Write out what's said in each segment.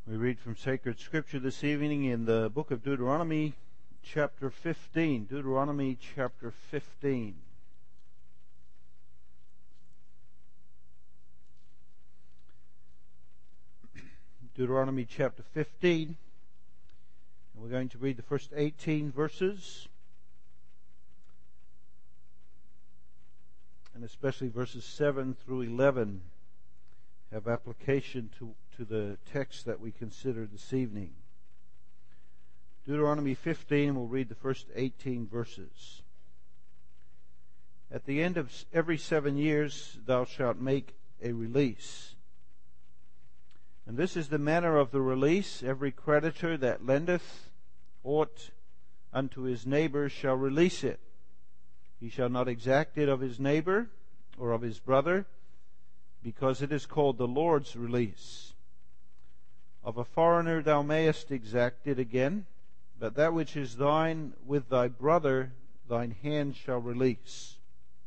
We read from Sacred Scripture this evening in the book of Deuteronomy, chapter 15. Deuteronomy, chapter 15. Deuteronomy, chapter 15. And we're going to read the first 18 verses, and especially verses 7 through 11 have application to the text that we consider this evening. Deuteronomy 15, we'll read the first 18 verses. At the end of every 7 years thou shalt make a release. And this is the manner of the release. Every creditor that lendeth aught unto his neighbor shall release it. He shall not exact it of his neighbor or of his brother, because it is called the Lord's release. Of a foreigner thou mayest exact it again, but that which is thine with thy brother thine hand shall release.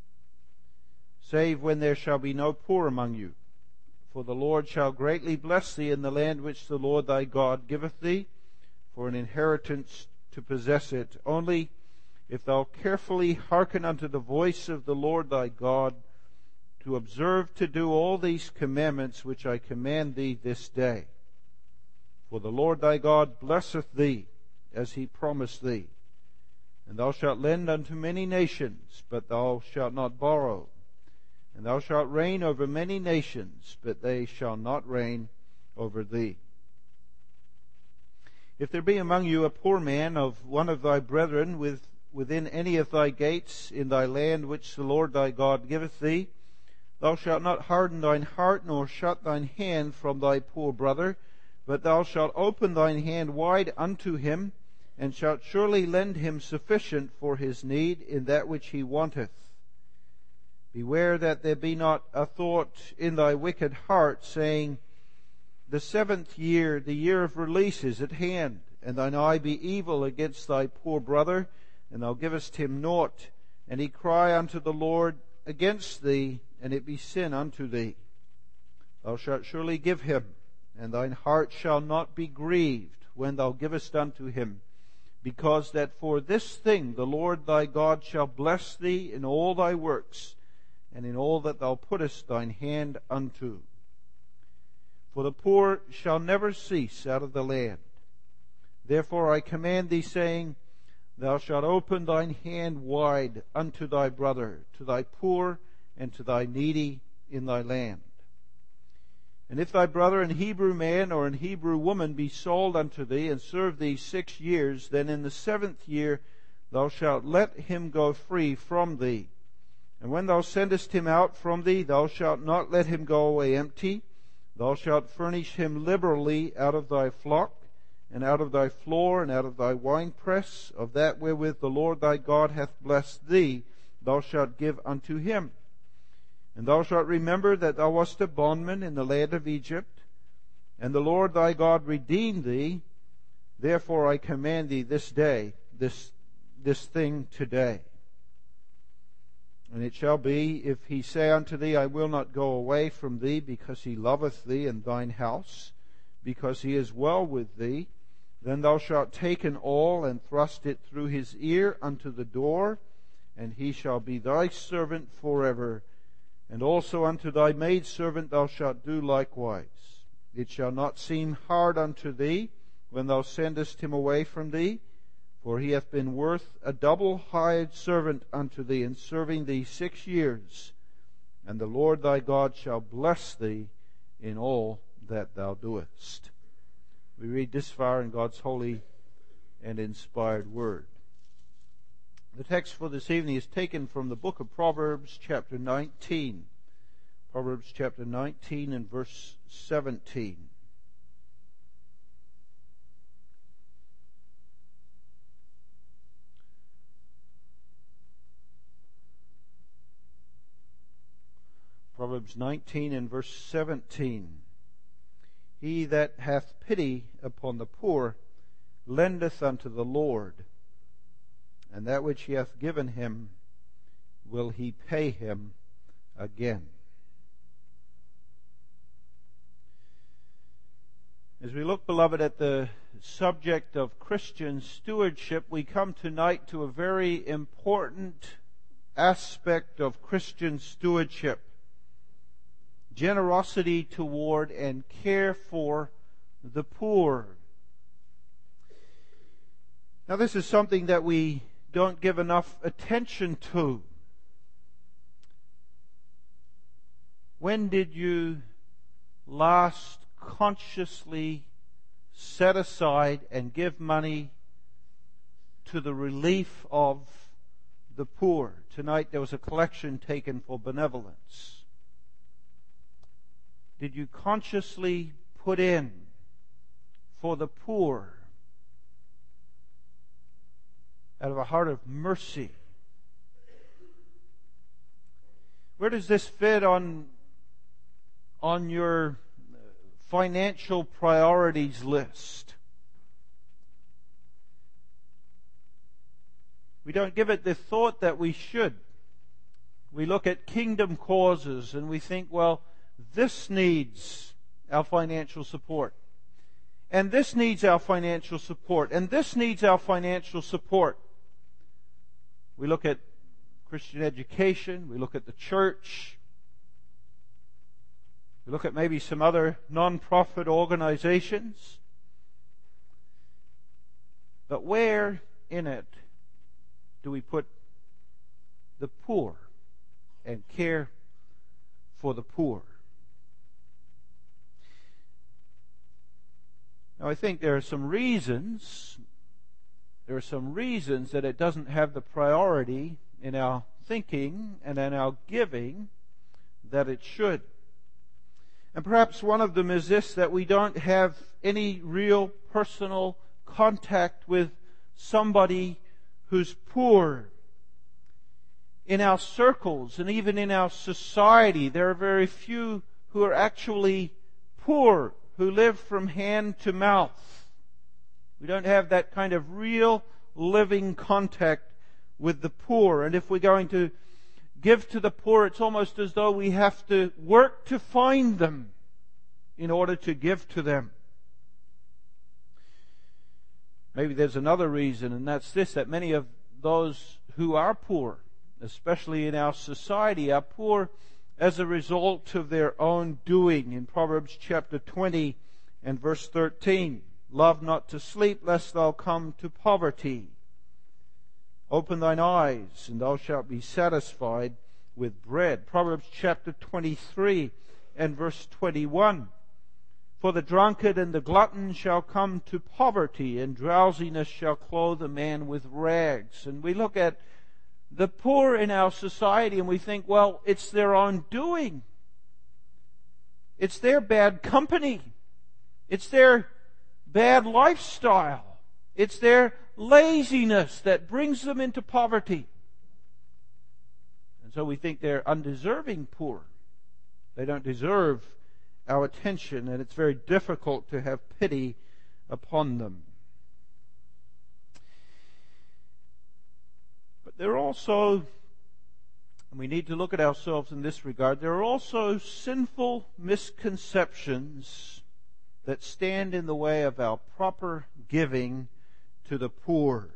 Save when there shall be no poor among you. For the Lord shall greatly bless thee in the land which the Lord thy God giveth thee, for an inheritance to possess it. Only if thou carefully hearken unto the voice of the Lord thy God, to observe to do all these commandments which I command thee this day. For the Lord thy God blesseth thee, as he promised thee. And thou shalt lend unto many nations, but thou shalt not borrow. And thou shalt reign over many nations, but they shall not reign over thee. If there be among you a poor man of one of thy brethren within any of thy gates in thy land which the Lord thy God giveth thee, thou shalt not harden thine heart, nor shut thine hand from thy poor brother, but thou shalt open thine hand wide unto him, and shalt surely lend him sufficient for his need in that which he wanteth. Beware that there be not a thought in thy wicked heart, saying, the 7th year, the year of release, is at hand, and thine eye be evil against thy poor brother, and thou givest him naught, and he cry unto the Lord against thee, and it be sin unto thee. Thou shalt surely give him, and thine heart shall not be grieved when thou givest unto him, because that for this thing the Lord thy God shall bless thee in all thy works, and in all that thou puttest thine hand unto. For the poor shall never cease out of the land. Therefore I command thee, saying, thou shalt open thine hand wide unto thy brother, to thy poor, and to thy needy in thy land. And if thy brother, an Hebrew man or an Hebrew woman, be sold unto thee, and serve thee 6 years, then in the 7th year thou shalt let him go free from thee. And when thou sendest him out from thee, thou shalt not let him go away empty. Thou shalt furnish him liberally out of thy flock, and out of thy floor, and out of thy winepress, of that wherewith the Lord thy God hath blessed thee, thou shalt give unto him. And thou shalt remember that thou wast a bondman in the land of Egypt, and the Lord thy God redeemed thee. Therefore I command thee this day, this thing today. And it shall be, if he say unto thee, I will not go away from thee, because he loveth thee and thine house, because he is well with thee, then thou shalt take an awl and thrust it through his ear unto the door, and he shall be thy servant forever. And also unto thy maidservant thou shalt do likewise. It shall not seem hard unto thee when thou sendest him away from thee, for he hath been worth a double hired servant unto thee, in serving thee 6 years. And the Lord thy God shall bless thee in all that thou doest. We read this far in God's holy and inspired word. The text for this evening is taken from the book of Proverbs, chapter 19. Proverbs chapter 19 and verse 17. Proverbs 19 and verse 17. He that hath pity upon the poor lendeth unto the Lord, and that which he hath given him will he pay him again. As we look, beloved, at the subject of Christian stewardship, we come tonight to a very important aspect of Christian stewardship: generosity toward and care for the poor. Now, this is something that we don't give enough attention to. When did you last consciously set aside and give money to the relief of the poor? Tonight there was a collection taken for benevolence. Did you consciously put in for the poor out of a heart of mercy? Where does this fit on your financial priorities list? We don't give it the thought that we should. We look at kingdom causes and we think, well, this needs our financial support, and this needs our financial support, and this needs our financial support. We look at Christian education, we look at the church, we look at maybe some other non-profit organizations. But where in it do we put the poor and care for the poor? Now, I think there are some reasons that it doesn't have the priority in our thinking and in our giving that it should. And perhaps one of them is this, that we don't have any real personal contact with somebody who's poor. In our circles and even in our society, there are very few who are actually poor, who live from hand to mouth. We don't have that kind of real living contact with the poor. And if we're going to give to the poor, it's almost as though we have to work to find them in order to give to them. Maybe there's another reason, and that's this, that many of those who are poor, especially in our society, are poor as a result of their own doing. In Proverbs chapter 20 and verse 13, love not to sleep, lest thou come to poverty. Open thine eyes, and thou shalt be satisfied with bread. Proverbs chapter 23 and verse 21. For the drunkard and the glutton shall come to poverty, and drowsiness shall clothe a man with rags. And we look at the poor in our society and we think, well, it's their own doing. It's their bad company. It's their bad lifestyle. It's their laziness that brings them into poverty. And so we think they're undeserving poor. They don't deserve our attention, and it's very difficult to have pity upon them. But there are also, and we need to look at ourselves in this regard, there are also sinful misconceptions that stand in the way of our proper giving to the poor.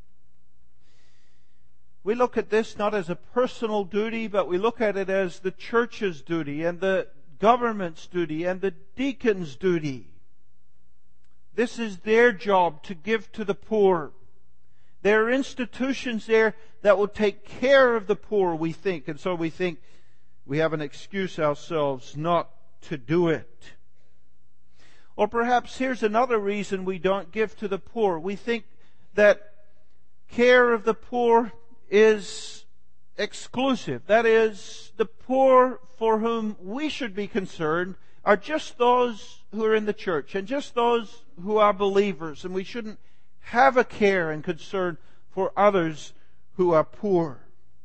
We look at this not as a personal duty, but we look at it as the church's duty and the government's duty and the deacon's duty. This is their job to give to the poor. There are institutions there that will take care of the poor, we think, and so we think we have an excuse ourselves not to do it. Or perhaps here's another reason we don't give to the poor. We think that care of the poor is exclusive. That is, the poor for whom we should be concerned are just those who are in the church and just those who are believers, and we shouldn't have a care and concern for others who are poor.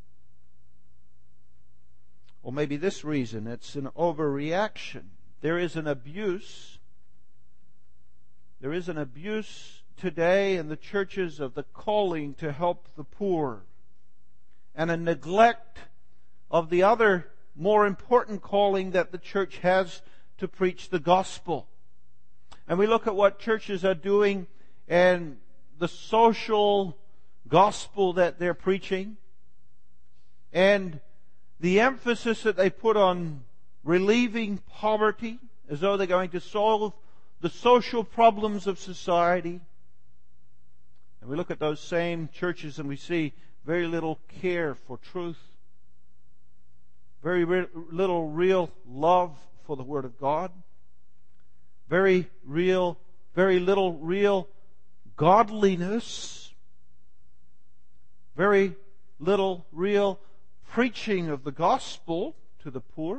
Or maybe this reason, it's an overreaction. There is an abuse. There is an abuse today in the churches of the calling to help the poor, and a neglect of the other more important calling that the church has to preach the gospel. and we look at what churches are doing and the social gospel that they're preaching, and the emphasis that they put on relieving poverty as though they're going to solve the social problems of society. And we look at those same churches and we see very little care for truth, very little real love for the Word of God, very little real godliness, very little real preaching of the gospel to the poor.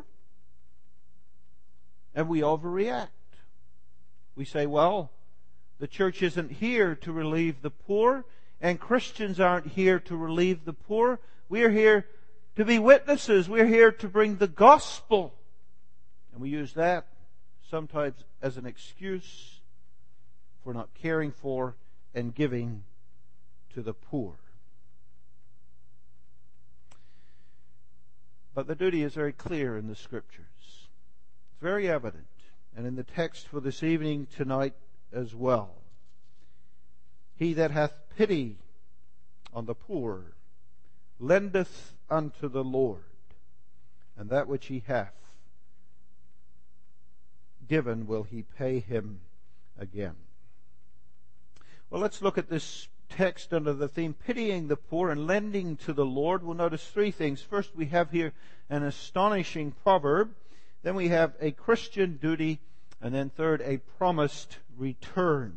And we overreact. We say, well, the church isn't here to relieve the poor, and Christians aren't here to relieve the poor. We're here to be witnesses. We're here to bring the gospel. And we use that sometimes as an excuse for not caring for and giving to the poor. But the duty is very clear in the Scriptures. It's very evident, and in the text for this evening tonight as well. He that hath pity on the poor lendeth unto the Lord, and that which he hath given will he pay him again. Well, let's look at this text under the theme pitying the poor and lending to the Lord. We'll notice three things. First, we have here an astonishing proverb. Then we have a Christian duty. And then third, a promised return.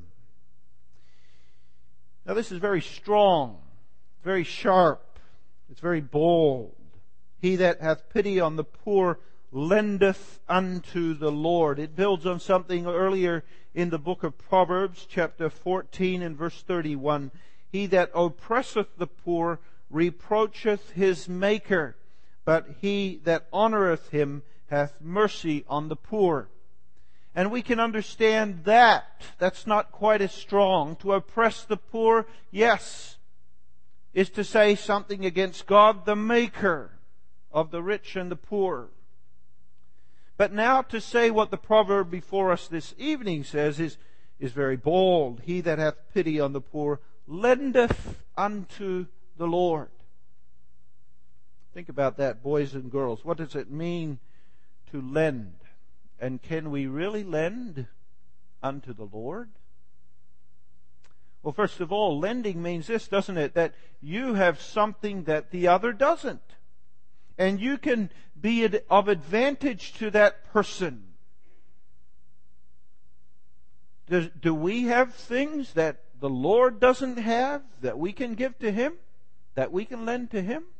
Now this is very strong, very sharp, it's very bold. He that hath pity on the poor lendeth unto the Lord. It builds on something earlier in the book of Proverbs, chapter 14 and verse 31. He that oppresseth the poor reproacheth his Maker, but he that honoureth him hath mercy on the poor. And we can understand that. That's not quite as strong. To oppress the poor, yes, is to say something against God, the Maker of the rich and the poor. But now to say what the proverb before us this evening says is very bold. He that hath pity on the poor lendeth unto the Lord. Think about that, boys and girls. What does it mean to lend? And can we really lend unto the Lord? Well, first of all, lending means this, doesn't it? That you have something that the other doesn't. And you can be of advantage to that person. Do we have things that the Lord doesn't have that we can give to Him? That we can lend to Him?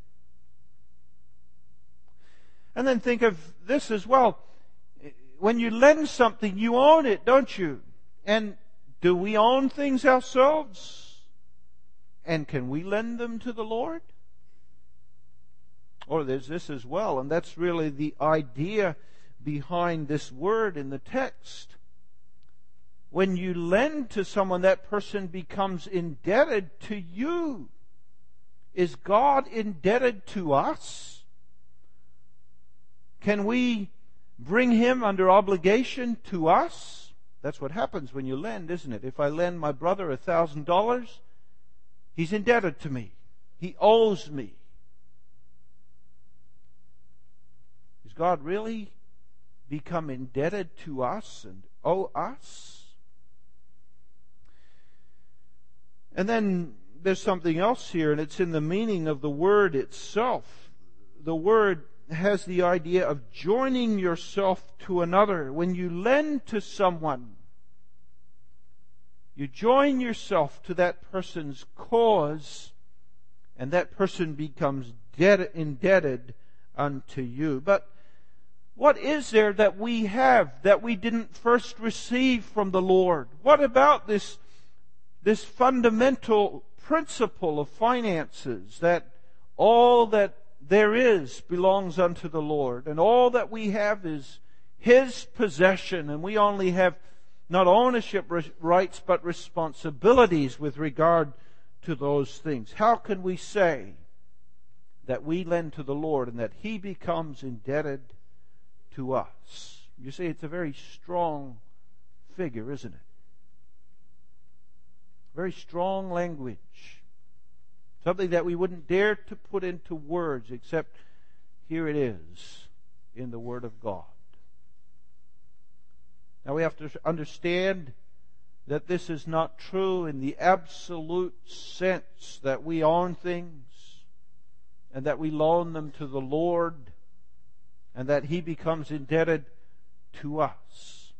And then think of this as well. When you lend something, you own it, don't you? And do we own things ourselves? And can we lend them to the Lord? Or there's this as well, and that's really the idea behind this word in the text. When you lend to someone, that person becomes indebted to you. Is God indebted to us? Can we bring Him under obligation to us? That's what happens when you lend, isn't it? If I lend my brother $1,000, he's indebted to me. He owes me. Does God really become indebted to us and owe us? And then there's something else here, and it's in the meaning of the word itself. The word has the idea of joining yourself to another. When you lend to someone, you join yourself to that person's cause, and that person becomes indebted unto you. But what is there that we have that we didn't first receive from the Lord? What about this fundamental principle of finances, that all that there is belongs unto the Lord, and all that we have is His possession, and we only have not ownership rights but responsibilities with regard to those things? How can we say that we lend to the Lord and that He becomes indebted to us? You see, it's a very strong figure, isn't it? Very strong language. Something that we wouldn't dare to put into words, except here it is in the Word of God. Now we have to understand that this is not true in the absolute sense that we own things and that we loan them to the Lord and that He becomes indebted to us.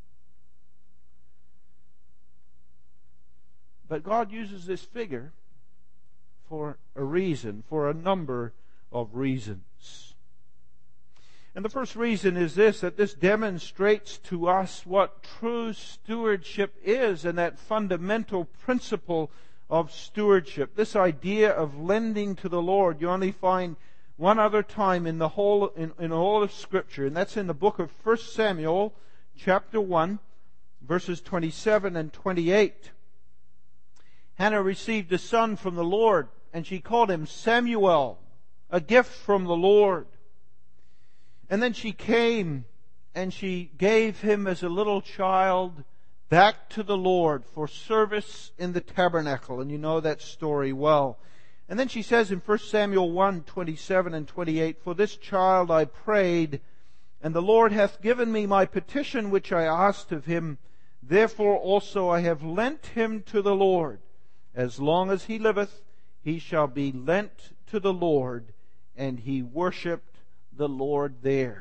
But God uses this figure for a reason, for a number of reasons. And the first reason is this, that this demonstrates to us what true stewardship is and that fundamental principle of stewardship. This idea of lending to the Lord, you only find one other time in the whole in all of Scripture, and that's in the book of 1 Samuel, chapter 1, verses 27 and 28. Hannah received a son from the Lord, and she called him Samuel, a gift from the Lord. And then she came and she gave him as a little child back to the Lord for service in the tabernacle. And you know that story well. And then she says in 1 Samuel 1, 27 and 28, "For this child I prayed, and the Lord hath given me my petition which I asked of him. Therefore also I have lent him to the Lord. As long as he liveth, he shall be lent to the Lord." And he worshipped the Lord there.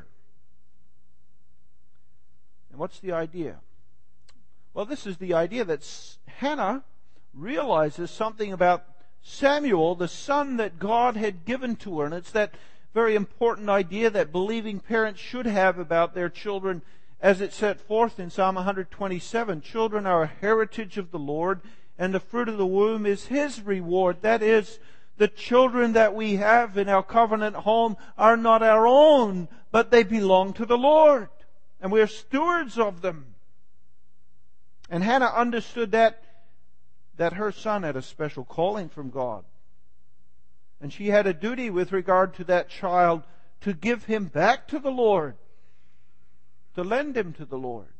And what's the idea? Well, this is the idea that Hannah realizes something about Samuel, the son that God had given to her. And it's that very important idea that believing parents should have about their children, as it's set forth in Psalm 127. Children are a heritage of the Lord, and the fruit of the womb is His reward. That is, the children that we have in our covenant home are not our own, but they belong to the Lord. And we are stewards of them. And Hannah understood that her son had a special calling from God. And she had a duty with regard to that child to give him back to the Lord, to lend him to the Lord.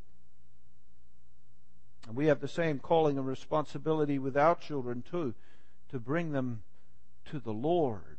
And we have the same calling and responsibility with our children too, to bring them to the Lord.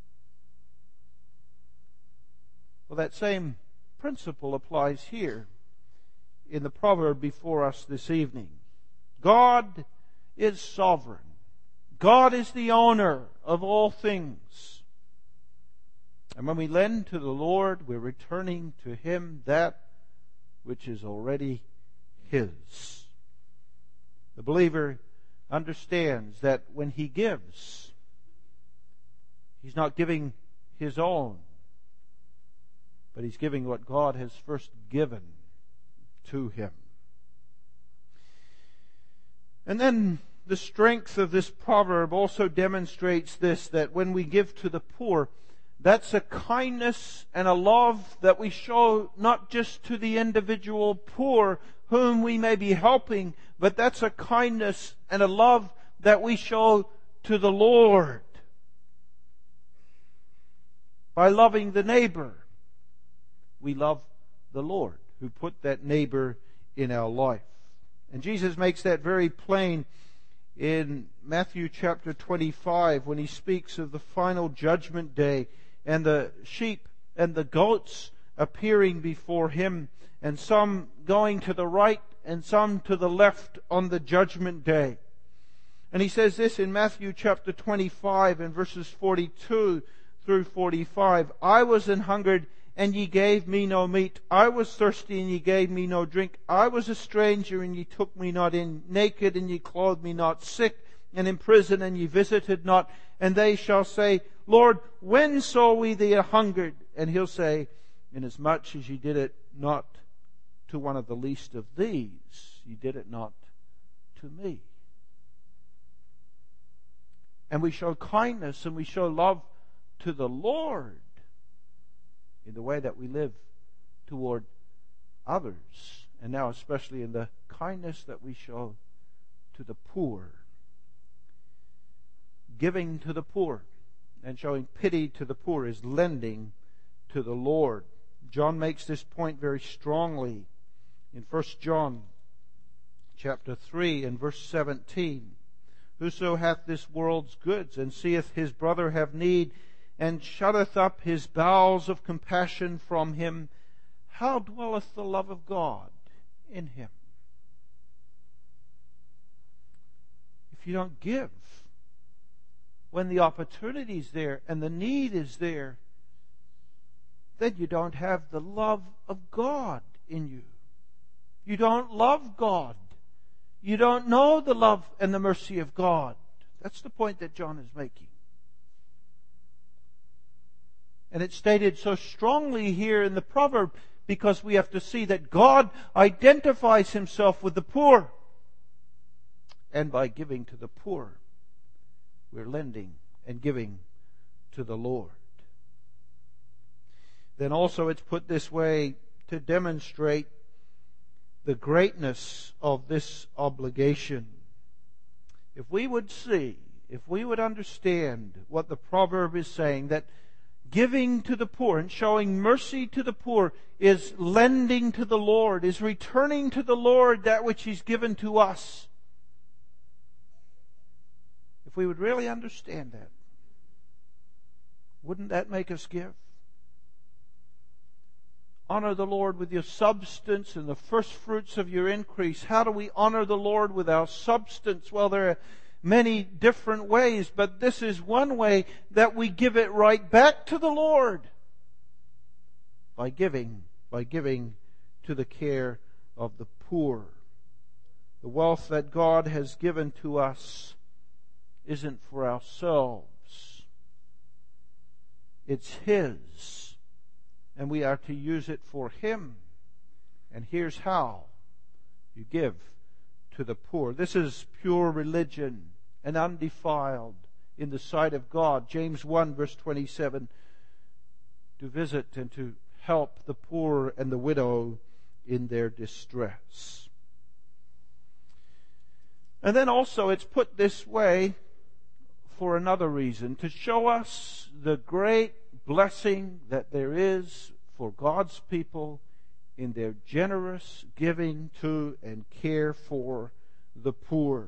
Well, that same principle applies here in the proverb before us this evening. God is sovereign. God is the owner of all things. And when we lend to the Lord, we're returning to Him that which is already His. The believer understands that when he gives, he's not giving his own, but he's giving what God has first given to him. And then the strength of this proverb also demonstrates this, that when we give to the poor, that's a kindness and a love that we show not just to the individual poor whom we may be helping, but that's a kindness and a love that we show to the Lord. By loving the neighbor, we love the Lord who put that neighbor in our life. And Jesus makes that very plain in Matthew chapter 25 when He speaks of the final judgment day and the sheep and the goats appearing before Him, and some going to the right and some to the left on the judgment day. And He says this in Matthew chapter 25 and verses 42 through 45. "I was an hungered, and ye gave me no meat. I was thirsty, and ye gave me no drink. I was a stranger, and ye took me not in. Naked, and ye clothed me not. Sick, and in prison, and ye visited not. And they shall say, Lord, when saw we thee a hungered? And He'll say, inasmuch as ye did it not to one of the least of these, ye did it not to me." And we show kindness and we show love to the Lord in the way that we live toward others, and now especially in the kindness that we show to the poor. Giving to the poor and showing pity to the poor is lending to the Lord. John makes this point very strongly in 1 John chapter 3 and verse 17. Whoso hath this world's goods, and seeth his brother have need, and shutteth up his bowels of compassion from him, how dwelleth the love of God in him? If you don't give when the opportunity is there and the need is there, then you don't have the love of God in you. You don't love God. You don't know the love and the mercy of God. That's the point that John is making. And it's stated so strongly here in the proverb because we have to see that God identifies himself with the poor. And by giving to the poor, we're lending and giving to the Lord. Then also it's put this way to demonstrate the greatness of this obligation. If we would see, if we would understand what the proverb is saying, that giving to the poor and showing mercy to the poor is lending to the Lord, is returning to the Lord that which He's given to us. If we would really understand that, wouldn't that make us give? Honor the Lord with your substance and the first fruits of your increase. How do we honor the Lord with our substance? Well, there are many different ways, but this is one way that we give it right back to the Lord. By giving to the care of the poor. The wealth that God has given to us isn't for ourselves. It's His. And we are to use it for Him. And here's how. You give to the poor. This is pure religion and undefiled in the sight of God. James 1 verse 27. To visit and to help the poor and the widow in their distress. And then also it's put this way for another reason. To show us the great blessing that there is for God's people in their generous giving to and care for the poor.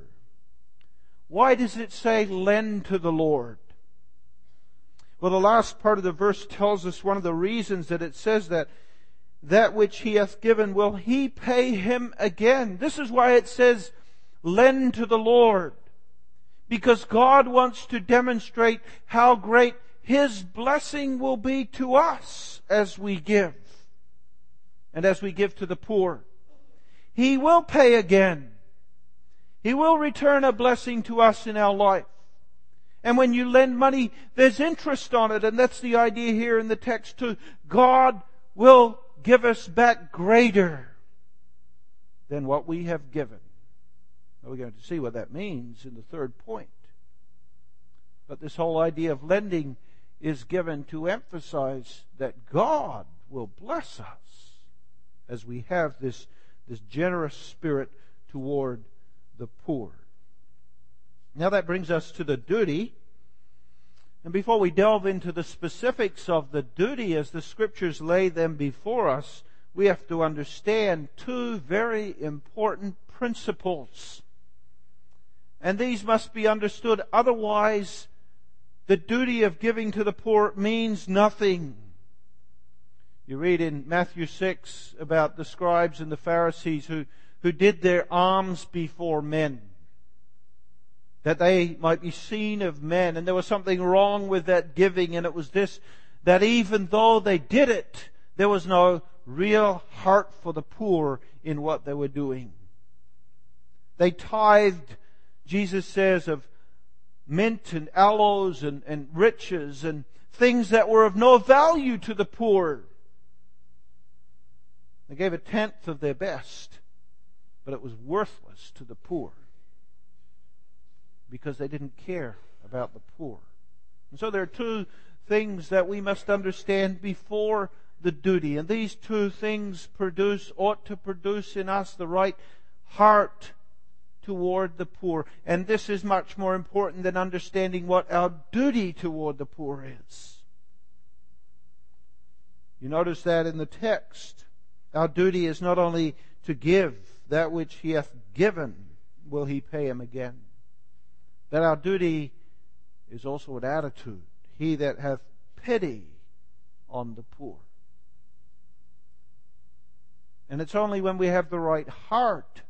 Why does it say lend to the Lord? Well, the last part of the verse tells us one of the reasons that it says that which He hath given will He pay him again. This is why it says lend to the Lord. Because God wants to demonstrate how great His blessing will be to us as we give. And as we give to the poor. He will pay again. He will return a blessing to us in our life. And when you lend money, there's interest on it. And that's the idea here in the text too. God will give us back greater than what we have given. We're going to see what that means in the third point. But this whole idea of lending is given to emphasize that God will bless us as we have this generous spirit toward the poor. Now that brings us to the duty. And before we delve into the specifics of the duty as the Scriptures lay them before us, we have to understand two very important principles. And these must be understood. Otherwise, the duty of giving to the poor means nothing. You read in Matthew 6 about the scribes and the Pharisees who did their alms before men, that they might be seen of men. And there was something wrong with that giving, and it was this, that even though they did it, there was no real heart for the poor in what they were doing. They tithed, Jesus says, of mint and aloes and riches and things that were of no value to the poor. They gave 1/10 of their best, but it was worthless to the poor because they didn't care about the poor. And so there are two things that we must understand before the duty. And these two things ought to produce in us the right heart toward the poor. And this is much more important than understanding what our duty toward the poor is. You notice that in the text. Our duty is not only to give that which he hath given will he pay him again. That our duty is also an attitude. He that hath pity on the poor. And it's only when we have the right heart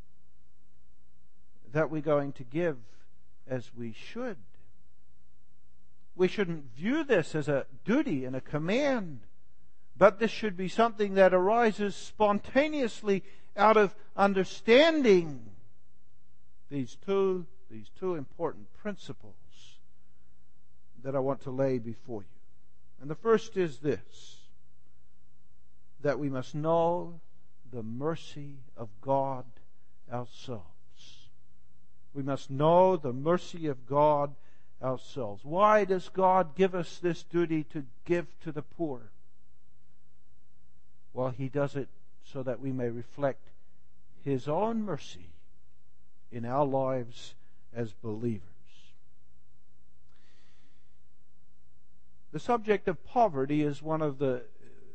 that we're going to give as we should. We shouldn't view this as a duty and a command, but this should be something that arises spontaneously out of understanding these two important principles that I want to lay before you. And the first is this, that we must know the mercy of God ourselves. We must know the mercy of God ourselves. Why does God give us this duty to give to the poor? Well, He does it so that we may reflect His own mercy in our lives as believers. The subject of poverty is one of the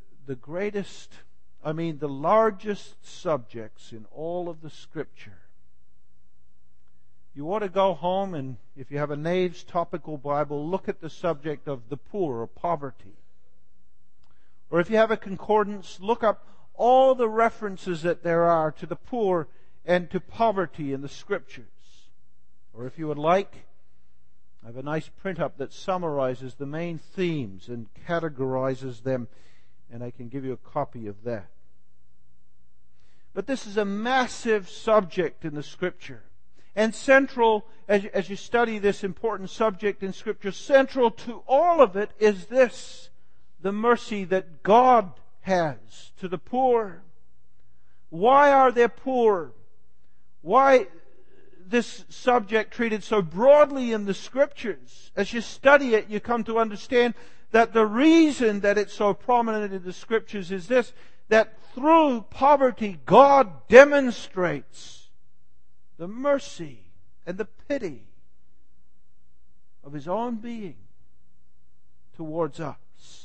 largest subjects in all of the Scripture. You ought to go home and, if you have a Nave's Topical Bible, look at the subject of the poor or poverty. Or if you have a concordance, look up all the references that there are to the poor and to poverty in the Scriptures. Or if you would like, I have a nice print-up that summarizes the main themes and categorizes them, and I can give you a copy of that. But this is a massive subject in the Scripture. And central, as you study this important subject in Scripture, central to all of it is this, the mercy that God has to the poor. Why are they poor? Why this subject treated so broadly in the Scriptures? As you study it, you come to understand that the reason that it's so prominent in the Scriptures is this, that through poverty, God demonstrates the mercy and the pity of His own being towards us.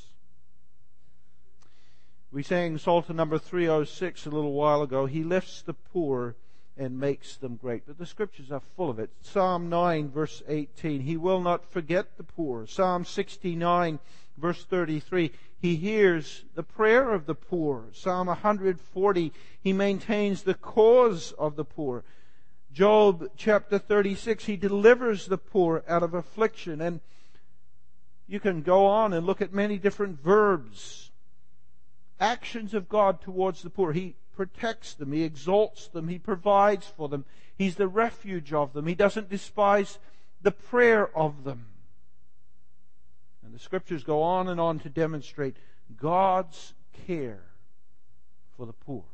We sang Psalter number 306 a little while ago. He lifts the poor and makes them great. But the Scriptures are full of it. Psalm 9 verse 18, He will not forget the poor. Psalm 69 verse 33, He hears the prayer of the poor. Psalm 140, He maintains the cause of the poor. Job chapter 36, He delivers the poor out of affliction. And you can go on and look at many different verbs, actions of God towards the poor. He protects them, He exalts them, He provides for them. He's the refuge of them. He doesn't despise the prayer of them. And the Scriptures go on and on to demonstrate God's care for the poor.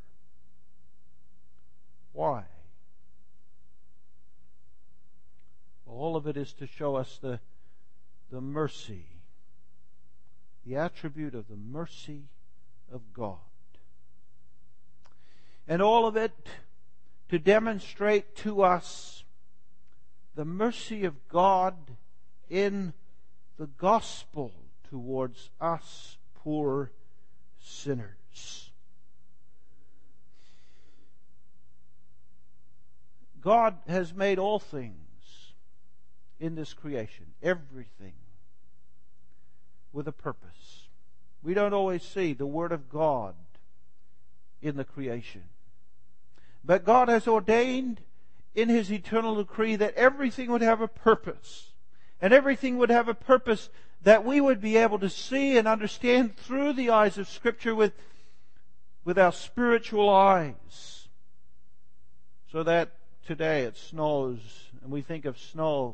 Why? All of it is to show us the mercy, the attribute of the mercy of God. And all of it to demonstrate to us the mercy of God in the gospel towards us poor sinners. God has made all things in this creation, everything, with a purpose. We don't always see the Word of God in the creation. But God has ordained in His eternal decree that everything would have a purpose. And everything would have a purpose that we would be able to see and understand through the eyes of Scripture with our spiritual eyes. So that today it snows and we think of snow.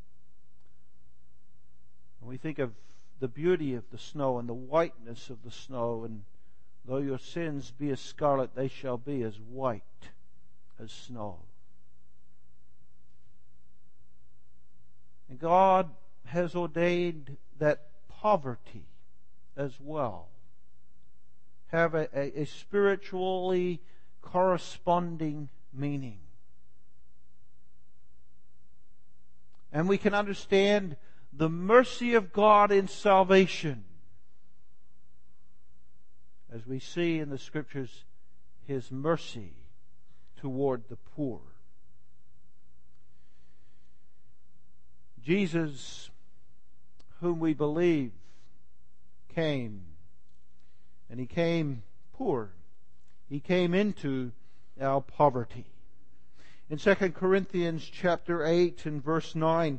And we think of the beauty of the snow and the whiteness of the snow. And though your sins be as scarlet, they shall be as white as snow. And God has ordained that poverty as well have a spiritually corresponding meaning. And we can understand the mercy of God in salvation as we see in the Scriptures His mercy toward the poor. Jesus, whom we believe, came, and He came poor. He came into our poverty. In 2 Corinthians chapter 8 and verse 9,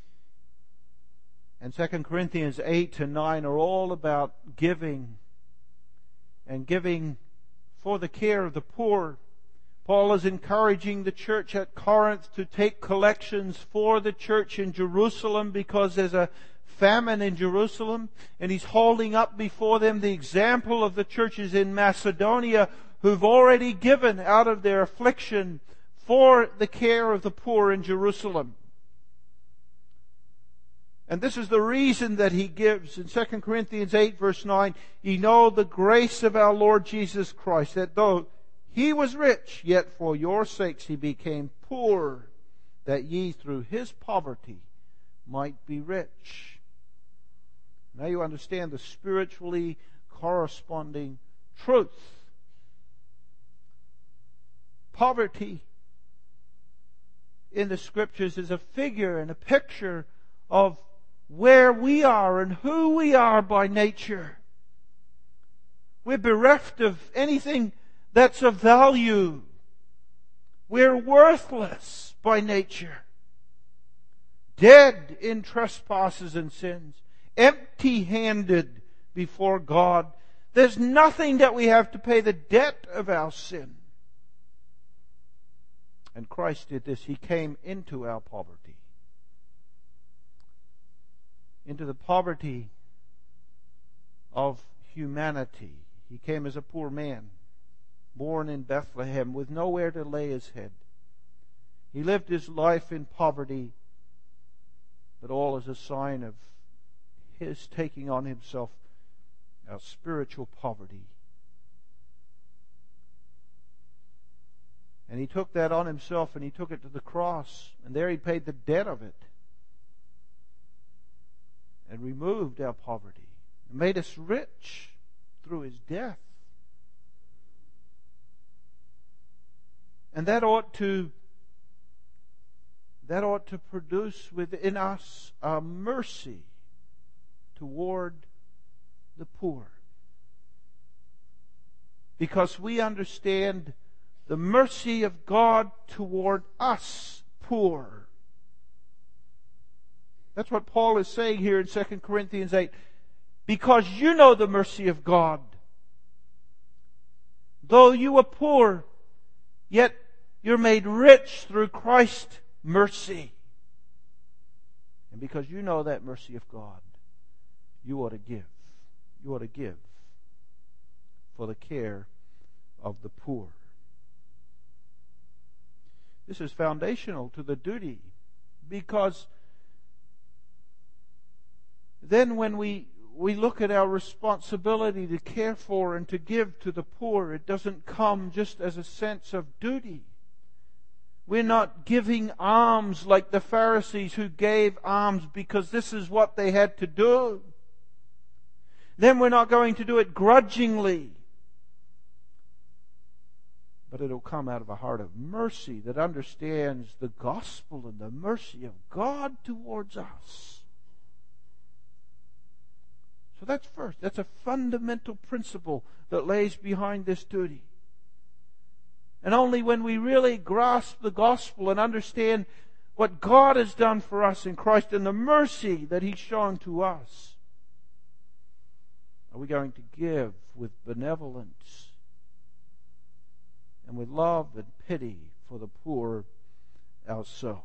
and 2 Corinthians 8 and 9 are all about giving, and giving for the care of the poor. Paul is encouraging the church at Corinth to take collections for the church in Jerusalem because there's a famine in Jerusalem, and he's holding up before them the example of the churches in Macedonia who've already given out of their affliction for the care of the poor in Jerusalem. And this is the reason that he gives. In 2 Corinthians 8 verse 9, ye know the grace of our Lord Jesus Christ, that though He was rich, yet for your sakes He became poor, that ye through His poverty might be rich. Now you understand the spiritually corresponding truth. Poverty in the Scriptures is a figure and a picture of where we are and who we are by nature. We're bereft of anything that's of value. We're worthless by nature. Dead in trespasses and sins. Empty-handed before God. There's nothing that we have to pay the debt of our sin. And Christ did this. He came into our poverty. Into the poverty of humanity. He came as a poor man, born in Bethlehem, with nowhere to lay His head. He lived His life in poverty, but all as a sign of His taking on Himself our spiritual poverty. And He took that on Himself and He took it to the cross, and there He paid the debt of it and removed our poverty and made us rich through His death. And that ought to produce within us a mercy toward the poor. Because we understand the mercy of God toward us poor. That's what Paul is saying here in 2 Corinthians 8. Because you know the mercy of God. Though you were poor, yet you're made rich through Christ's mercy. And because you know that mercy of God, you ought to give. You ought to give for the care of the poor. This is foundational to the duty, because then when we look at our responsibility to care for and to give to the poor, it doesn't come just as a sense of duty. We're not giving alms like the Pharisees who gave alms because this is what they had to do. Then we're not going to do it grudgingly. But it'll come out of a heart of mercy that understands the gospel and the mercy of God towards us. So that's first. That's a fundamental principle that lays behind this duty. And only when we really grasp the gospel and understand what God has done for us in Christ and the mercy that He's shown to us, are we going to give with benevolence and with love and pity for the poor ourselves.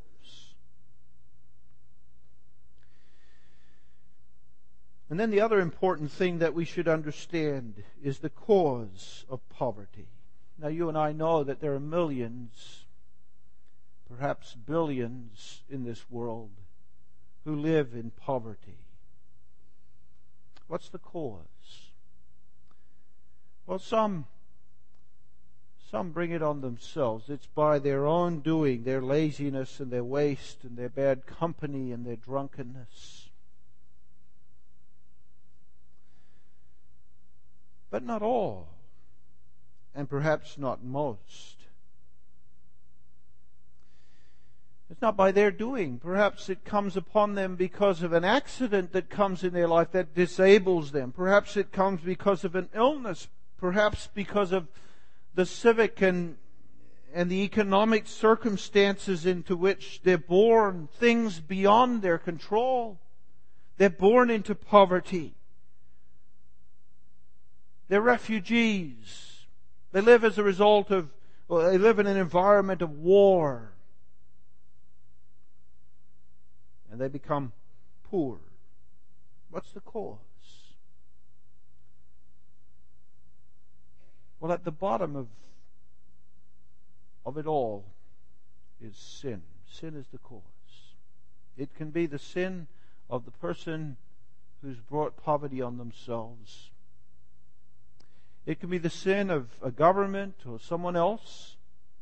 And then the other important thing that we should understand is the cause of poverty. Now you and I know that there are millions, perhaps billions in this world who live in poverty. What's the cause? Well, some bring it on themselves. It's by their own doing, their laziness and their waste and their bad company and their drunkenness. But not all, and perhaps not most. It's not by their doing. Perhaps it comes upon them because of an accident that comes in their life that disables them. Perhaps it comes because of an illness. Perhaps because of the civic and the economic circumstances into which they're born, things beyond their control. They're born into poverty. They're refugees. They live as a result of, they live in an environment of war. And they become poor. What's the cause? Well, at the bottom of it all is sin. Sin is the cause. It can be the sin of the person who's brought poverty on themselves. It can be the sin of a government or someone else.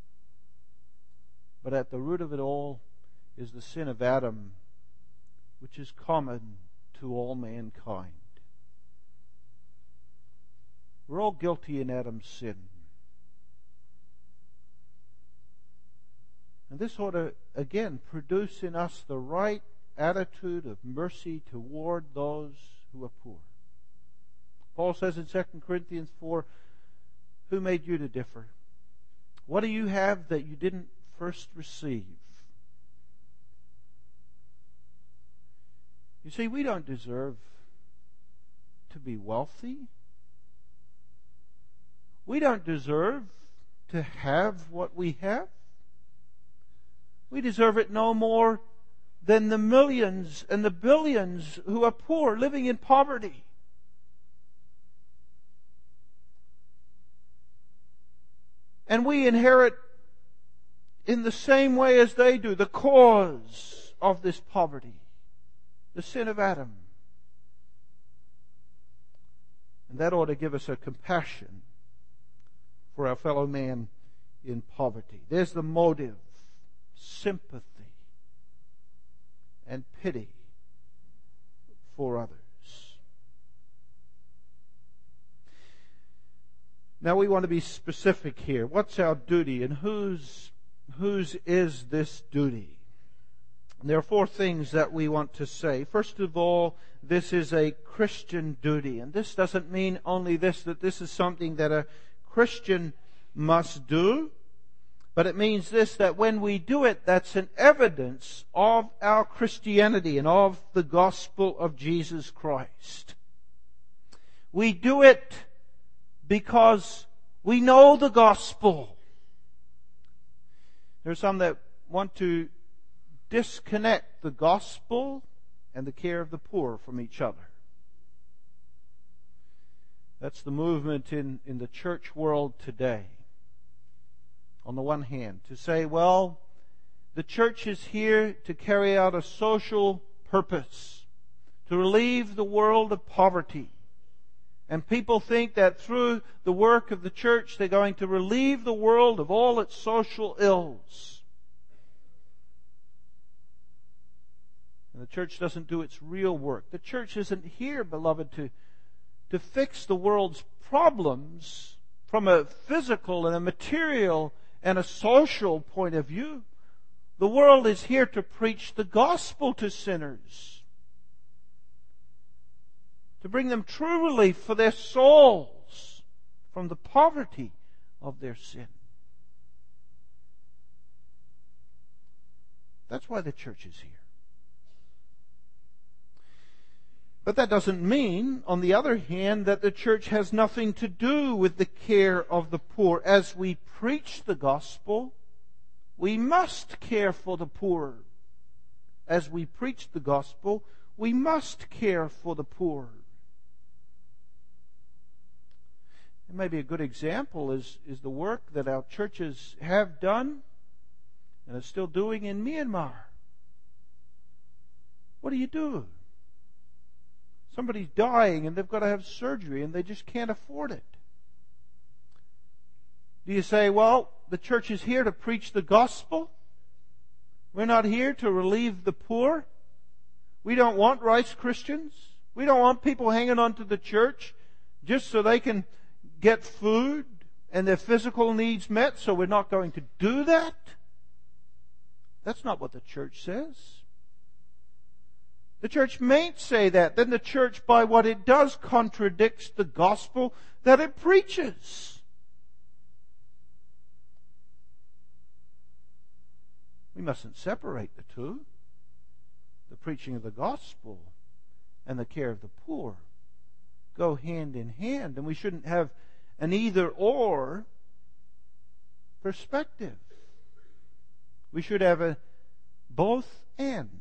But at the root of it all is the sin of Adam, which is common to all mankind. We're all guilty in Adam's sin. And this ought to, again, produce in us the right attitude of mercy toward those who are poor. Paul says in 2 Corinthians 4, who made you to differ? What do you have that you didn't first receive? You see, we don't deserve to be wealthy. We don't deserve to have what we have. We deserve it no more than the millions and the billions who are poor, living in poverty. And we inherit in the same way as they do the cause of this poverty. The sin of Adam. And that ought to give us a compassion for our fellow man in poverty. There's the motive, sympathy and pity for others. Now we want to be specific here. What's our duty and whose is this duty? There are four things that we want to say. First of all, this is a Christian duty. And this doesn't mean only this, that this is something that a Christian must do. But it means this, that when we do it, that's an evidence of our Christianity and of the gospel of Jesus Christ. We do it because we know the gospel. There are some that want to disconnect the gospel and the care of the poor from each other. That's the movement in the church world today. On the one hand, to say, well, the church is here to carry out a social purpose, to relieve the world of poverty. And people think that through the work of the church, they're going to relieve the world of all its social ills. And the church doesn't do its real work. The church isn't here, beloved, to fix the world's problems from a physical and a material and a social point of view. The world is here to preach the gospel to sinners, to bring them true relief for their souls from the poverty of their sin. That's why the church is here. But that doesn't mean, on the other hand, that the church has nothing to do with the care of the poor. As we preach the gospel, we must care for the poor. As we preach the gospel, we must care for the poor. And maybe a good example is the work that our churches have done and are still doing in Myanmar. What do? Somebody's dying and they've got to have surgery and they just can't afford it. Do you say, well, the church is here to preach the gospel? We're not here to relieve the poor? We don't want rice Christians? We don't want people hanging on to the church just so they can get food and their physical needs met, so we're not going to do that? That's not what the church says. The church mayn't say that. Then the church, by what it does, contradicts the gospel that it preaches. We mustn't separate the two. The preaching of the gospel and the care of the poor go hand in hand, and we shouldn't have an either-or perspective. We should have a both and.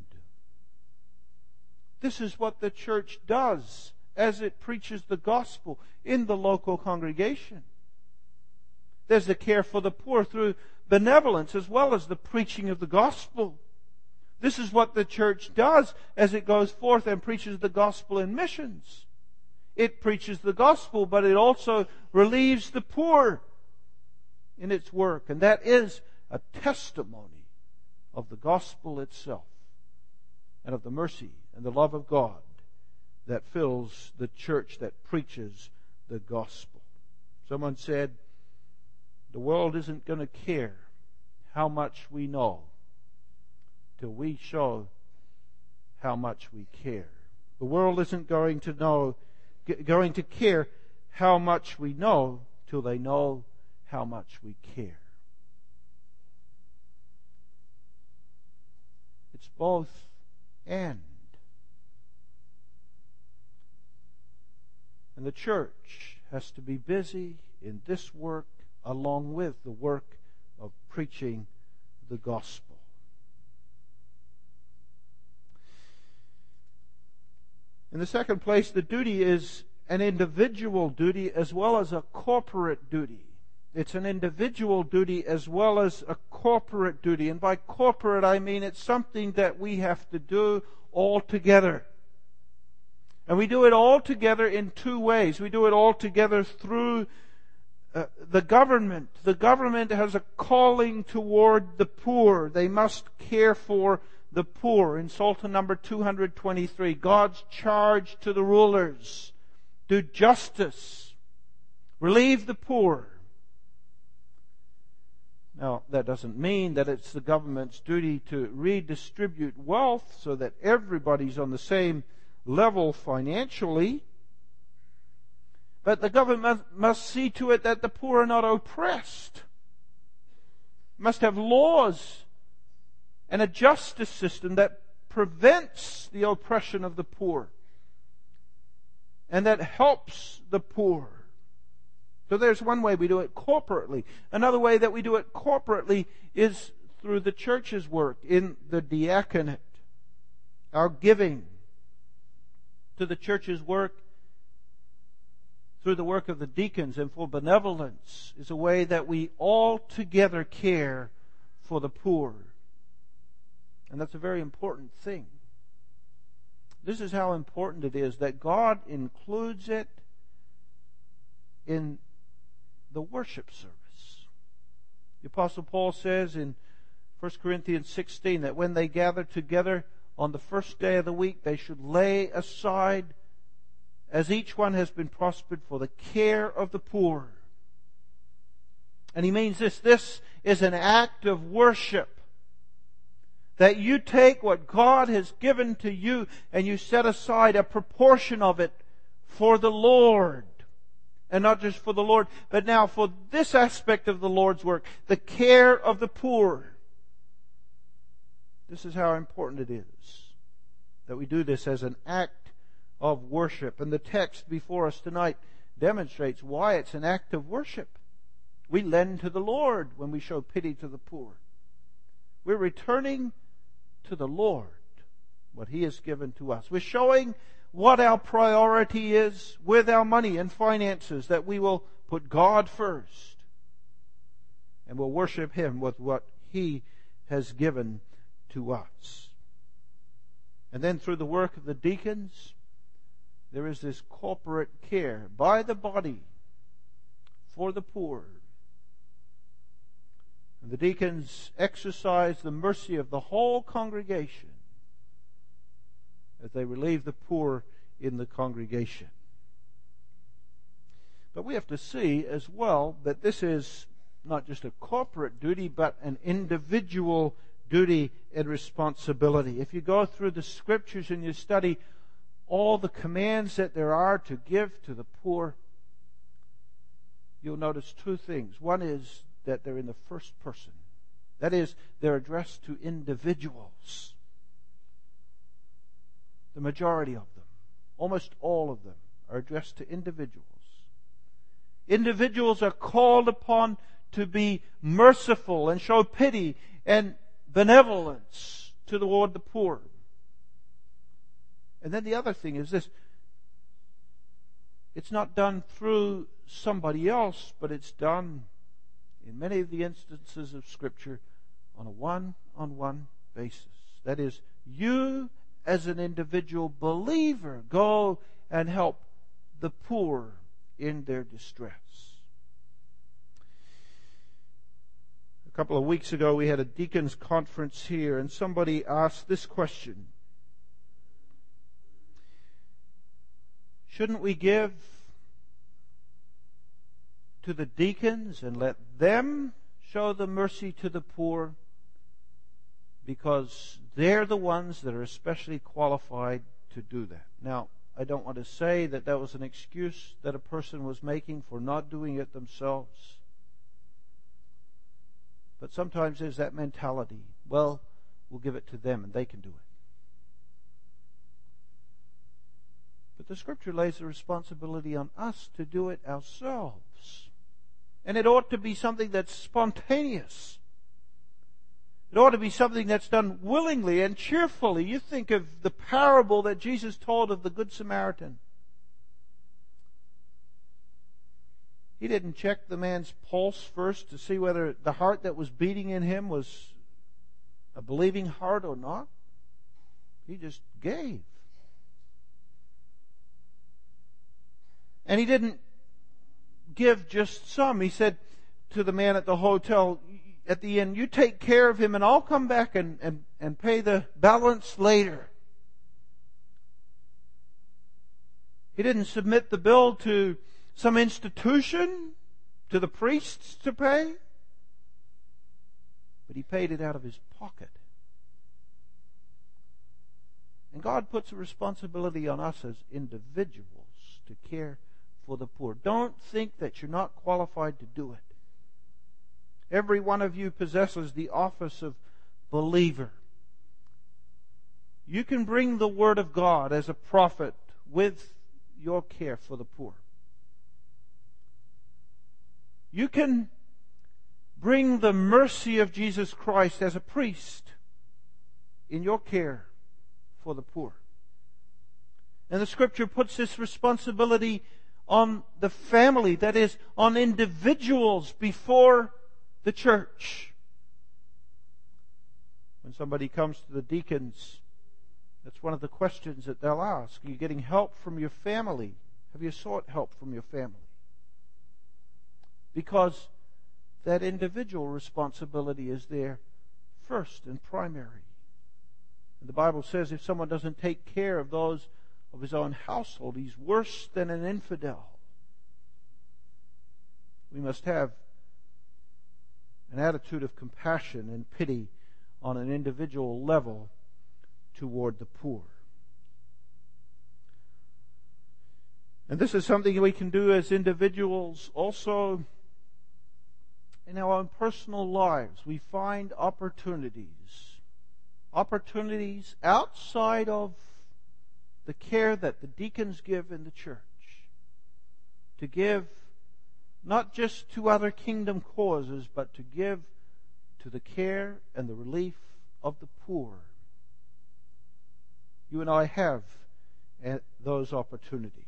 This is what the church does as it preaches the gospel in the local congregation. There's the care for the poor through benevolence as well as the preaching of the gospel. This is what the church does as it goes forth and preaches the gospel in missions. It preaches the gospel, but it also relieves the poor in its work. And that is a testimony of the gospel itself and of the mercy and the love of God that fills the church that preaches the gospel. Someone said, the world isn't going to care how much we know till we show how much we care. The world isn't going to care how much we know till they know how much we care. It's both and. And the church has to be busy in this work along with the work of preaching the gospel. In the second place, the duty is an individual duty as well as a corporate duty. It's an individual duty as well as a corporate duty. And by corporate, I mean it's something that we have to do all together. And we do it all together in two ways. We do it all together through the government. The government has a calling toward the poor. They must care for the poor. In Psalm number 223, God's charge to the rulers: do justice, relieve the poor. Now, that doesn't mean that it's the government's duty to redistribute wealth so that everybody's on the same level financially. But the government must see to it that the poor are not oppressed. Must have laws and a justice system that prevents the oppression of the poor and that helps the poor. So there's one way we do it corporately. Another way that we do it corporately is through the church's work in the diaconate. Our giving to the church's work through the work of the deacons and for benevolence is a way that we all together care for the poor. And that's a very important thing. This is how important it is that God includes it in the worship service. The Apostle Paul says in 1 Corinthians 16 that when they gather together on the first day of the week, they should lay aside, as each one has been prospered, for the care of the poor. And he means this is an act of worship. That you take what God has given to you and you set aside a proportion of it for the Lord. And not just for the Lord, but now for this aspect of the Lord's work, the care of the poor. This is how important it is that we do this as an act of worship. And the text before us tonight demonstrates why it's an act of worship. We lend to the Lord when we show pity to the poor. We're returning to the Lord what He has given to us. We're showing what our priority is with our money and finances, that we will put God first and will worship Him with what He has given to us. And then through the work of the deacons, there is this corporate care by the body for the poor. And the deacons exercise the mercy of the whole congregation as they relieve the poor in the congregation. But we have to see as well that this is not just a corporate duty, but an individual duty and responsibility. If you go through the Scriptures and you study all the commands that there are to give to the poor, you'll notice two things. One is that they're in the first person. That is, they're addressed to individuals. The majority of them, almost all of them, are addressed to individuals. Individuals are called upon to be merciful and show pity and benevolence toward the poor. And then the other thing is this: it's not done through somebody else, but it's done in many of the instances of Scripture on a one-on-one basis. That is, you as an individual believer go and help the poor in their distress. A couple of weeks ago we had a deacons conference here, and somebody asked this question: shouldn't we give to the deacons and let them show the mercy to the poor, because they're the ones that are especially qualified to do that? Now, I don't want to say that that was an excuse that a person was making for not doing it themselves. But sometimes there's that mentality: well, we'll give it to them and they can do it. But the Scripture lays the responsibility on us to do it ourselves. And it ought to be something that's spontaneous. It ought to be something that's done willingly and cheerfully. You think of the parable that Jesus told of the Good Samaritan. He didn't check the man's pulse first to see whether the heart that was beating in him was a believing heart or not. He just gave. And he didn't give just some. He said to the man at the hotel at the end, you take care of him and I'll come back and pay the balance later. He didn't submit the bill to some institution, to the priests to pay, but he paid it out of his pocket. And God puts a responsibility on us as individuals to care for the poor. Don't think that you're not qualified to do it. Every one of you possesses the office of believer. You can bring the Word of God as a prophet with your care for the poor. You can bring the mercy of Jesus Christ as a priest in your care for the poor. And the Scripture puts this responsibility on the family, that is, on individuals before the church. When somebody comes to the deacons, that's one of the questions that they'll ask. Are you getting help from your family? Have you sought help from your family? Because that individual responsibility is there first and primary. And the Bible says if someone doesn't take care of those of his own household, he's worse than an infidel. We must have an attitude of compassion and pity on an individual level toward the poor. And this is something we can do as individuals also in our own personal lives. We find opportunities outside of the care that the deacons give in the church, to give not just to other kingdom causes, but to give to the care and the relief of the poor. You and I have those opportunities.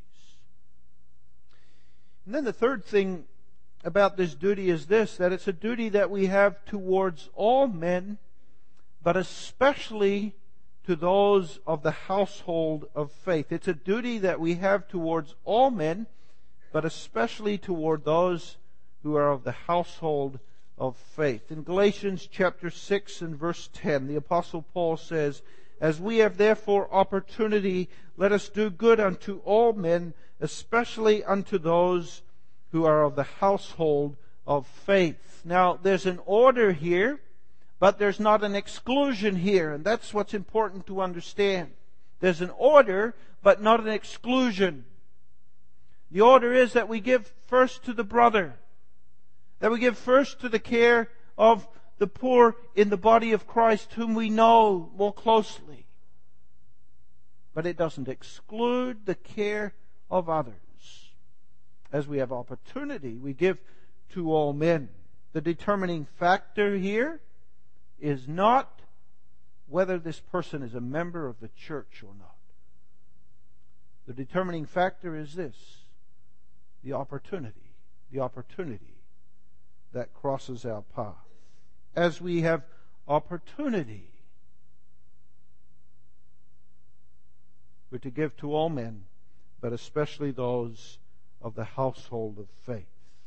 And then the third thing about this duty is this, that it's a duty that we have towards all men, but especially to those of the household of faith. It's a duty that we have towards all men, but especially toward those who are of the household of faith. In Galatians chapter 6 and verse 10, the Apostle Paul says, "As we have therefore opportunity, let us do good unto all men, especially unto those who are of the household of faith." Now, there's an order here But there's not an exclusion here, and that's what's important to understand. There's an order, but not an exclusion. The order is that we give first to the brother, that we give first to the care of the poor in the body of Christ, whom we know more closely. But it doesn't exclude the care of others. As we have opportunity, we give to all men. The determining factor here is not whether this person is a member of the church or not. The determining factor is this: the opportunity that crosses our path. As we have opportunity, we're to give to all men, but especially those of the household of faith.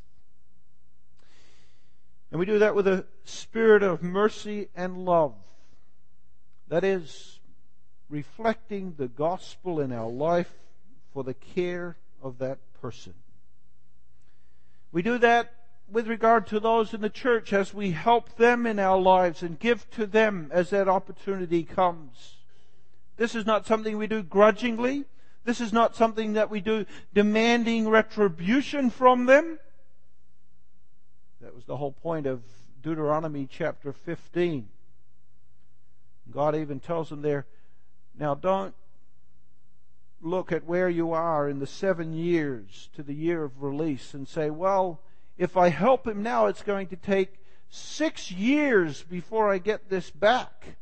And we do that with a spirit of mercy and love. That is, reflecting the gospel in our life for the care of that person. We do that with regard to those in the church as we help them in our lives and give to them as that opportunity comes. This is not something we do grudgingly. This is not something that we do demanding retribution from them. That was the whole point of Deuteronomy chapter 15. God even tells them there, now don't look at where you are in the 7 years to the year of release and say, well, if I help him now, it's going to take 6 years before I get this back.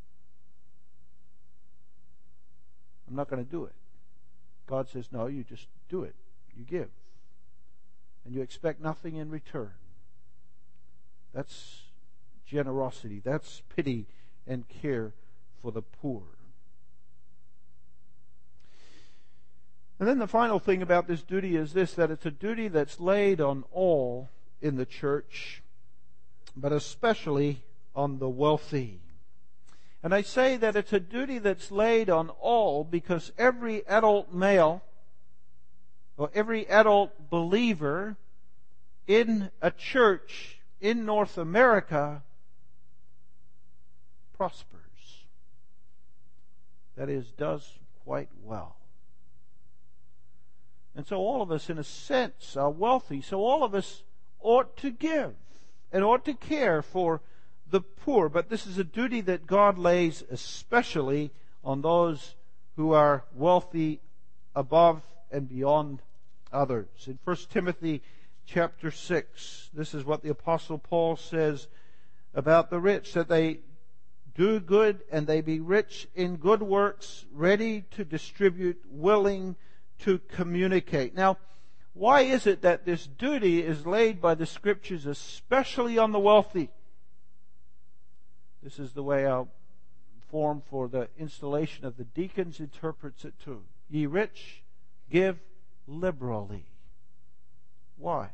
I'm not going to do it. God says, no, you just do it. You give. And you expect nothing in return. That's generosity. That's pity and care for the poor. And then the final thing about this duty is this, that it's a duty that's laid on all in the church, but especially on the wealthy. And I say that it's a duty that's laid on all because every adult male or every adult believer in a church in North America prospers. That is, does quite well. And so all of us, in a sense, are wealthy. So all of us ought to give and ought to care for the poor. But this is a duty that God lays especially on those who are wealthy above and beyond others. In 1 Timothy chapter 6, this is what the Apostle Paul says about the rich, that they do good and they be rich in good works, ready to distribute, willing to communicate. Now, why is it that this duty is laid by the Scriptures especially on the wealthy? This is the way our form for the installation of the deacons interprets it too. Ye rich, give liberally. Why?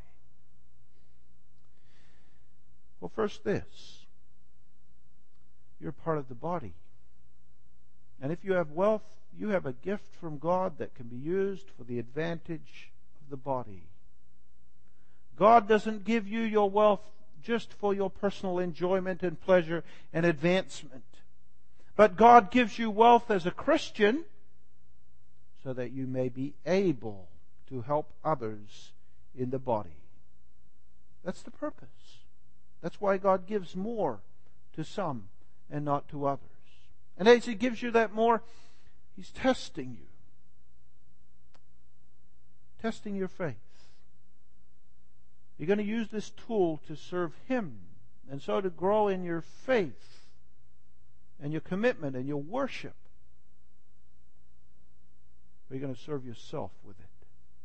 Well, first this. You're part of the body. And if you have wealth, you have a gift from God that can be used for the advantage of the body. God doesn't give you your wealth just for your personal enjoyment and pleasure and advancement. But God gives you wealth as a Christian so that you may be able to help others in the body. That's the purpose. That's why God gives more to some and not to others. And as He gives you that more, He's testing you. Testing your faith. You're going to use this tool to serve Him, and so to grow in your faith and your commitment and your worship. Or you're going to serve yourself with it.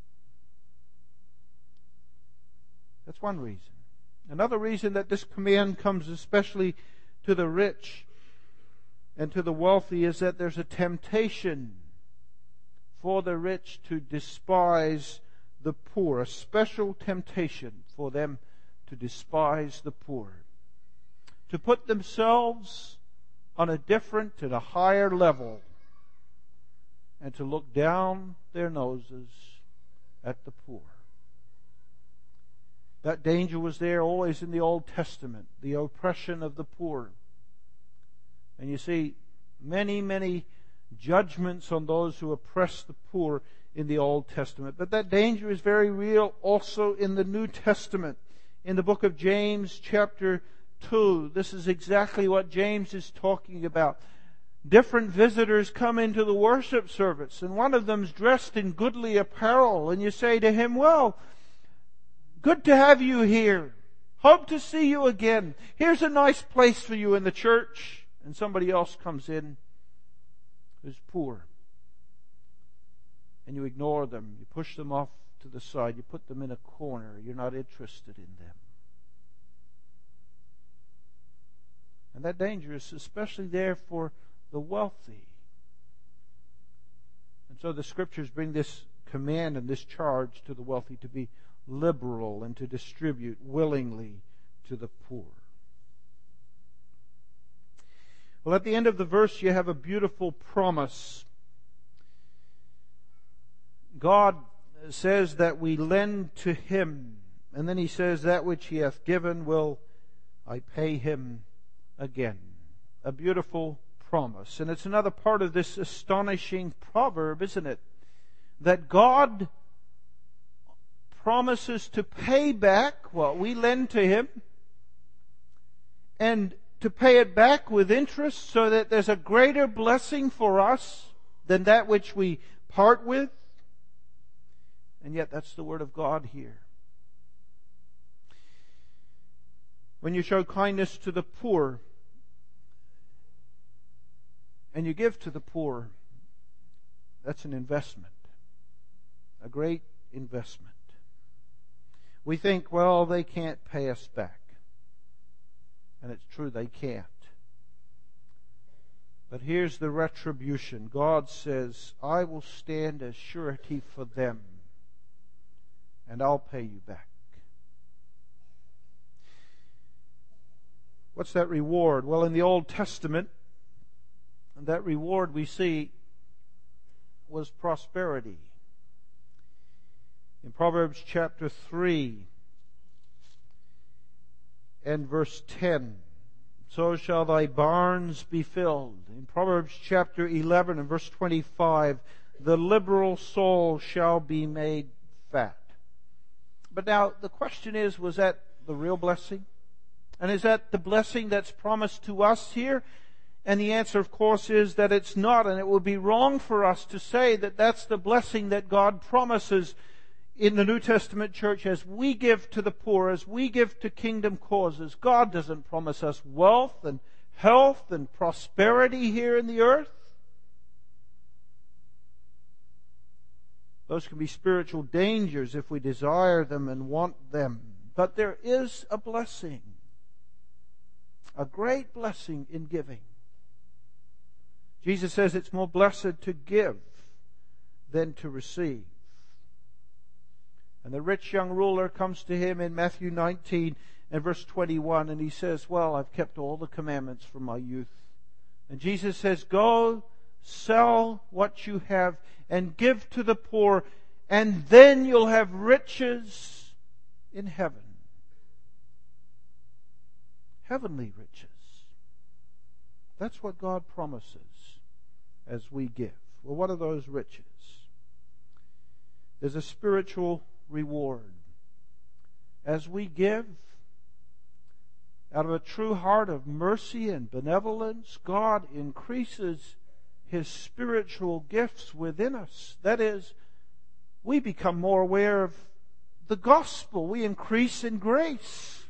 That's one reason. Another reason that this command comes especially to the rich and to the wealthy is that there's a temptation for the rich to despise the poor, a special temptation for them to despise the poor, to put themselves on a different and a higher level, and to look down their noses at the poor. That danger was there always in the Old Testament, the oppression of the poor. And you see many, many judgments on those who oppress the poor in the Old Testament. But that danger is very real also in the New Testament. In the book of James, chapter 2, this is exactly what James is talking about. Different visitors come into the worship service, and one of them's dressed in goodly apparel, and you say to him, well, good to have you here. Hope to see you again. Here's a nice place for you in the church. And somebody else comes in who's poor. And you ignore them. You push them off to the side. You put them in a corner. You're not interested in them. And that danger is especially there for the wealthy. And so the Scriptures bring this command and this charge to the wealthy to be liberal and to distribute willingly to the poor. Well, at the end of the verse, you have a beautiful promise. God says that we lend to Him, and then He says, that which He hath given will I pay Him again. A beautiful promise. And it's another part of this astonishing proverb, isn't it? That God promises to pay back what we lend to Him, and to pay it back with interest, so that there's a greater blessing for us than that which we part with. And yet that's the word of God here. When you show kindness to the poor, and you give to the poor, that's an investment. A great investment. We think, well, they can't pay us back. And it's true, they can't. But here's the retribution. God says, I will stand as surety for them, and I'll pay you back. What's that reward? Well, in the Old Testament, that reward we see was prosperity. In Proverbs chapter 3 and verse 10, so shall thy barns be filled. In Proverbs chapter 11 and verse 25, the liberal soul shall be made fat. But now the question is, was that the real blessing? And is that the blessing that's promised to us here? And the answer, of course, is that it's not. And it would be wrong for us to say that that's the blessing that God promises in the New Testament church as we give to the poor, as we give to kingdom causes. God doesn't promise us wealth and health and prosperity here in the earth. Those can be spiritual dangers if we desire them and want them. But there is a blessing, a great blessing in giving. Jesus says it's more blessed to give than to receive. And the rich young ruler comes to him in Matthew 19 and verse 21, and he says, well, I've kept all the commandments from my youth. And Jesus says, go, sell what you have and give to the poor, and then you'll have riches in heaven. Heavenly riches. That's what God promises as we give. Well, what are those riches? There's a spiritual reward. As we give out of a true heart of mercy and benevolence, God increases His spiritual gifts within us. That is, we become more aware of the gospel. We increase in grace.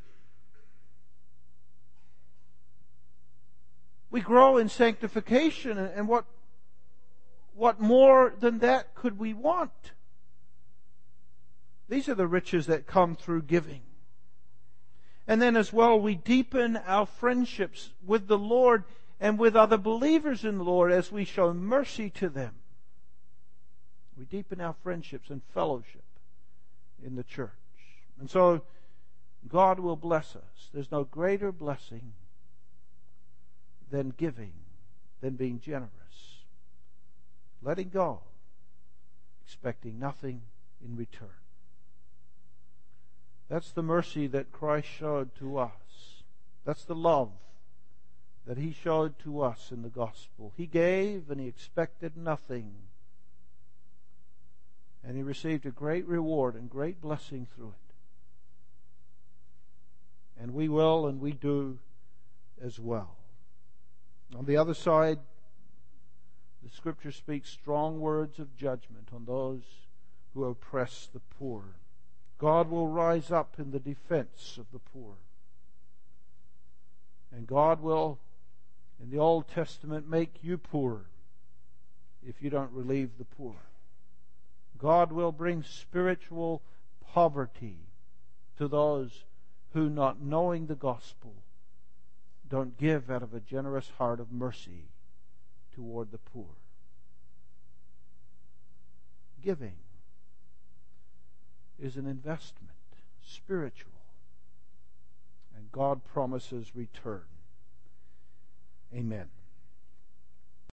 We grow in sanctification, and what more than that could we want? These are the riches that come through giving. And then as well, we deepen our friendships with the Lord and with other believers in the Lord as we show mercy to them. We deepen our friendships and fellowship in the church. And so God will bless us. There's no greater blessing than giving, than being generous. Letting go, expecting nothing in return. That's the mercy that Christ showed to us. That's the love that He showed to us in the gospel. He gave and He expected nothing. And He received a great reward and great blessing through it. And we will and we do as well. On the other side, the Scripture speaks strong words of judgment on those who oppress the poor. God will rise up in the defense of the poor. And God will, in the Old Testament, make you poor if you don't relieve the poor. God will bring spiritual poverty to those who, not knowing the gospel, don't give out of a generous heart of mercy toward the poor. Giving is an investment, spiritual, and God promises return. Amen.